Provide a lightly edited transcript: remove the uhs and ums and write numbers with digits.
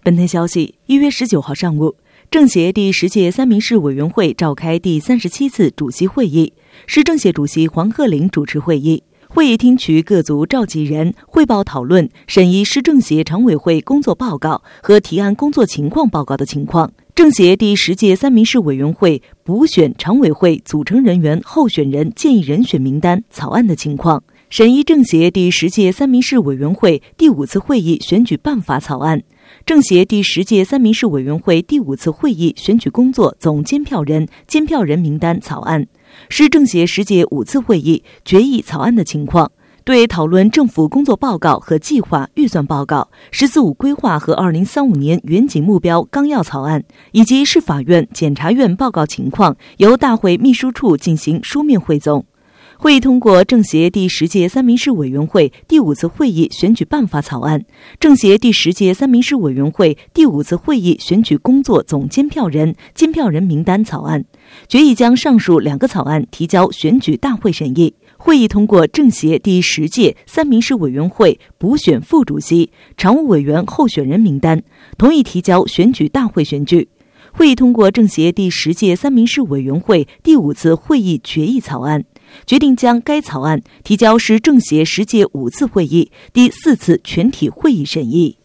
本台消息，1月19号上午，政协第10届三民市委员会召开第37次主席会议，市政协主席黄鹤龄主持会议。会议听取各组召集人汇报讨论审议市政协常委会工作报告和提案工作情况报告的情况，政协第10届三民市委员会补选常委会组成人员候选人建议人选名单草案的情况，审议政协第10届三民市委员会第5次会议选举办法草案，政协第10届三民市委员会第5次会议选举工作总监票人、监票人名单草案，市政协10届5次会议决议草案的情况，对讨论政府工作报告和计划预算报告、“十四五”规划和2035年远景目标纲要草案，以及市法院、检察院报告情况，由大会秘书处进行书面汇总。会议通过政协第10届三民市委员会第5次会议选举办法草案，政协第10届三民市委员会第5次会议选举工作总监票人、监票人名单草案，决议将上述2个草案提交选举大会审议。会议通过政协第10届三民市委员会补选副主席、常务委员候选人名单，同意提交选举大会选举。会议通过政协第10届三民市委员会第5次会议决议草案，决定将该草案提交市政协10届5次会议第4次全体会议审议。